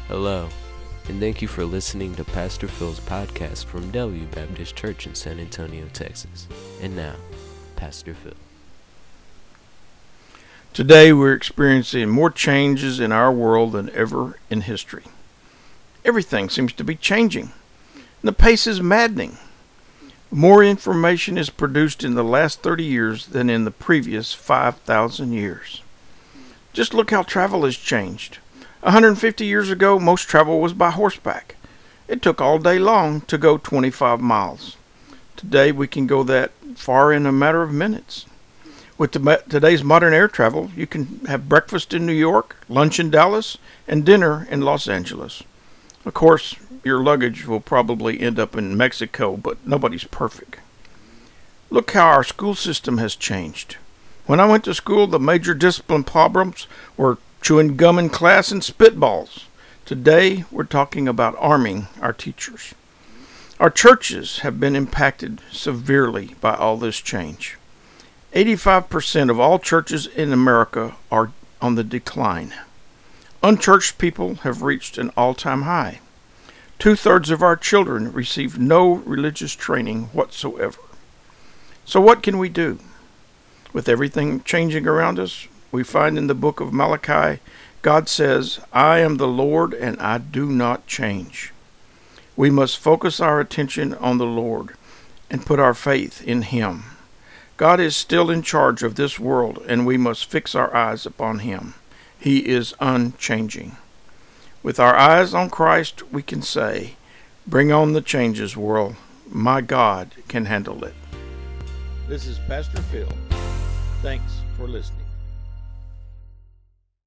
Hello, and thank you for listening to Pastor Phil's podcast from Delview Baptist Church in San Antonio, Texas. And now, Pastor Phil. Today we're experiencing more changes in our world than ever in history. Everything seems to be changing, and the pace is maddening. More information is produced in the last 30 years than in the previous 5,000 years. Just look how travel has changed. 150 years ago, most travel was by horseback. It took all day long to go 25 miles. Today, we can go that far in a matter of minutes. With today's modern air travel, you can have breakfast in New York, lunch in Dallas, and dinner in Los Angeles. Of course, your luggage will probably end up in Mexico, but nobody's perfect. Look how our school system has changed. When I went to school, the major discipline problems were chewing gum in class and spitballs. Today, we're talking about arming our teachers. Our churches have been impacted severely by all this change. 85% of all churches in America are on the decline. Unchurched people have reached an all-time high. 2/3 of our children receive no religious training whatsoever. So what can we do? With everything changing around us, we find in the book of Malachi, God says, "I am the Lord and I do not change." We must focus our attention on the Lord and put our faith in Him. God is still in charge of this world and we must fix our eyes upon Him. He is unchanging. With our eyes on Christ, we can say, "Bring on the changes, world. My God can handle it." This is Pastor Phil. Thanks for listening.